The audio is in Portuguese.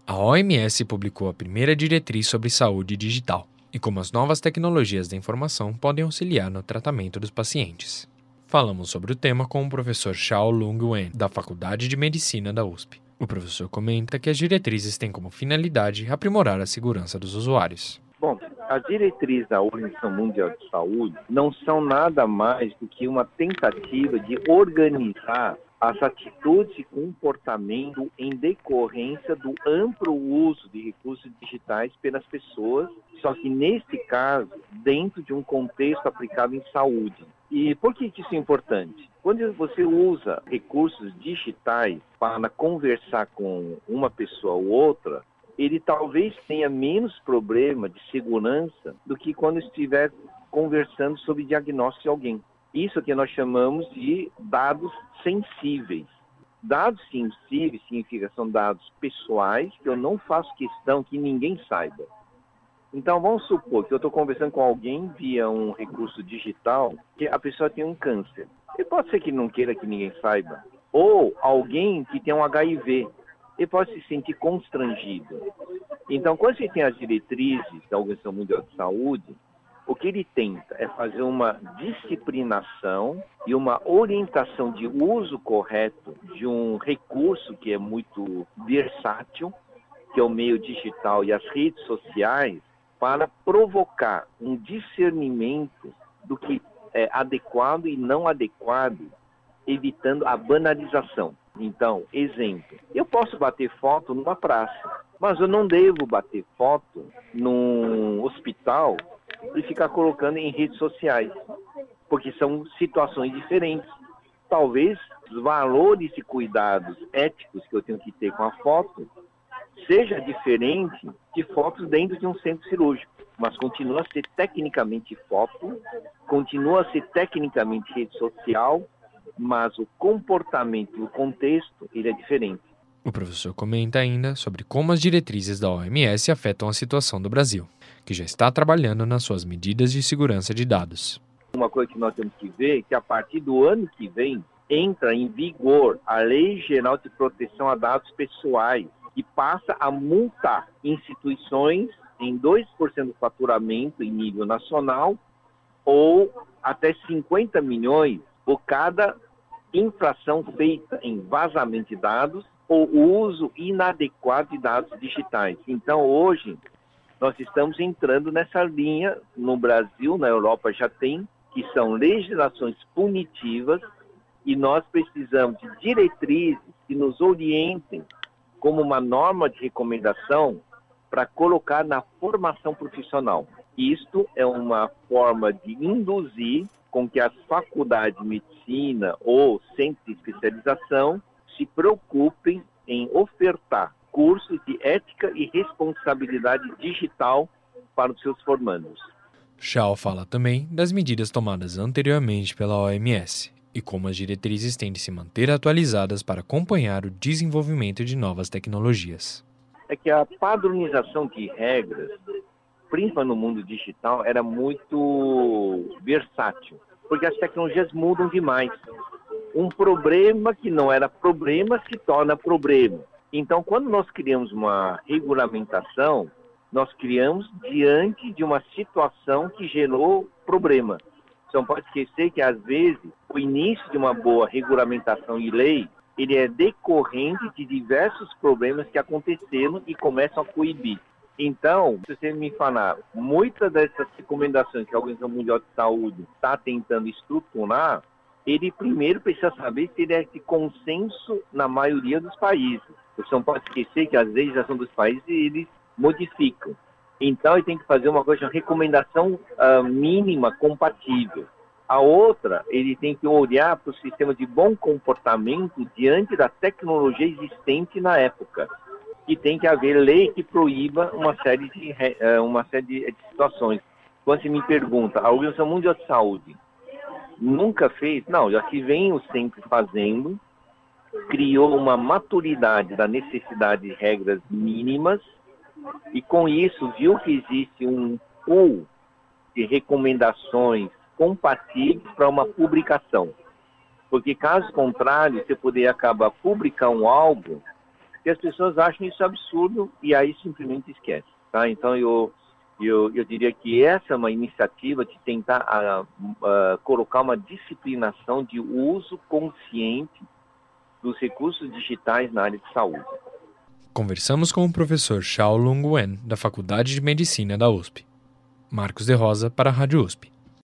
A OMS publicou a primeira diretriz sobre saúde digital e como as novas tecnologias da informação podem auxiliar no tratamento dos pacientes. Falamos sobre o tema com o professor Xiaolong Wen, da Faculdade de Medicina da USP. O professor comenta que as diretrizes têm como finalidade aprimorar a segurança dos usuários. Bom, as diretrizes da Organização Mundial de Saúde não são nada mais do que uma tentativa de organizar as atitudes e comportamento em decorrência do amplo uso de recursos digitais pelas pessoas, só que nesse caso, dentro de um contexto aplicado em saúde. E por que isso é importante? Quando você usa recursos digitais para conversar com uma pessoa ou outra, ele talvez tenha menos problema de segurança do que quando estiver conversando sobre diagnóstico de alguém. Isso que nós chamamos de dados sensíveis. Dados sensíveis significa são dados pessoais que eu não faço questão que ninguém saiba. Então vamos supor que eu estou conversando com alguém via um recurso digital que a pessoa tem um câncer. E pode ser que não queira que ninguém saiba. Ou alguém que tem um HIV. Ele pode se sentir constrangido. Então, quando você tem as diretrizes da Organização Mundial de Saúde, o que ele tenta é fazer uma disciplinação e uma orientação de uso correto de um recurso que é muito versátil, que é o meio digital e as redes sociais, para provocar um discernimento do que é adequado e não adequado, evitando a banalização. Então, exemplo, eu posso bater foto numa praça, mas eu não devo bater foto num hospital e ficar colocando em redes sociais, porque são situações diferentes. Talvez os valores e cuidados éticos que eu tenho que ter com a foto seja diferente de fotos dentro de um centro cirúrgico, mas continua a ser tecnicamente foto, continua a ser tecnicamente rede social, mas o comportamento, o contexto, ele é diferente. O professor comenta ainda sobre como as diretrizes da OMS afetam a situação do Brasil, que já está trabalhando nas suas medidas de segurança de dados. Uma coisa que nós temos que ver é que a partir do ano que vem entra em vigor a Lei Geral de Proteção a Dados Pessoais, que passa a multar instituições em 2% do faturamento em nível nacional ou até 50 milhões por cada infração feita em vazamento de dados ou uso inadequado de dados digitais. Então, hoje, nós estamos entrando nessa linha, no Brasil, na Europa já tem, que são legislações punitivas, e nós precisamos de diretrizes que nos orientem como uma norma de recomendação para colocar na formação profissional. Isto é uma forma de induzir com que as faculdades de medicina ou centros de especialização se preocupem em ofertar cursos de ética e responsabilidade digital para os seus formandos. Xiao fala também das medidas tomadas anteriormente pela OMS e como as diretrizes têm de se manter atualizadas para acompanhar o desenvolvimento de novas tecnologias. É que a padronização de regras, principalmente no mundo digital, era muito versátil, porque as tecnologias mudam demais. Um problema que não era problema se torna problema. Então, quando nós criamos uma regulamentação, nós criamos diante de uma situação que gerou problema. Você não pode esquecer que, às vezes, o início de uma boa regulamentação e lei, ele é decorrente de diversos problemas que aconteceram e começam a coibir. Então, se você me falar, muitas dessas recomendações que a Organização Mundial de Saúde está tentando estruturar, ele primeiro precisa saber se ele é de consenso na maioria dos países. Você não pode esquecer que as legislações dos países, eles modificam. Então, ele tem que fazer uma coisa, uma recomendação mínima compatível. A outra, ele tem que olhar para o sistema de bom comportamento diante da tecnologia existente na época. E tem que haver lei que proíba uma série de situações. Quando você me pergunta, a Organização Mundial de Saúde nunca fez? Não, já se vem sempre fazendo, criou uma maturidade da necessidade de regras mínimas e com isso viu que existe um pool de recomendações compatíveis para uma publicação. Porque caso contrário, você poderia acabar publicando algo que as pessoas acham isso absurdo e aí simplesmente esquecem. Tá? Então, eu diria que essa é uma iniciativa de tentar colocar uma disciplinação de uso consciente dos recursos digitais na área de saúde. Conversamos com o professor Xiaolong Wen, da Faculdade de Medicina da USP. Marcos de Rosa, para a Rádio USP.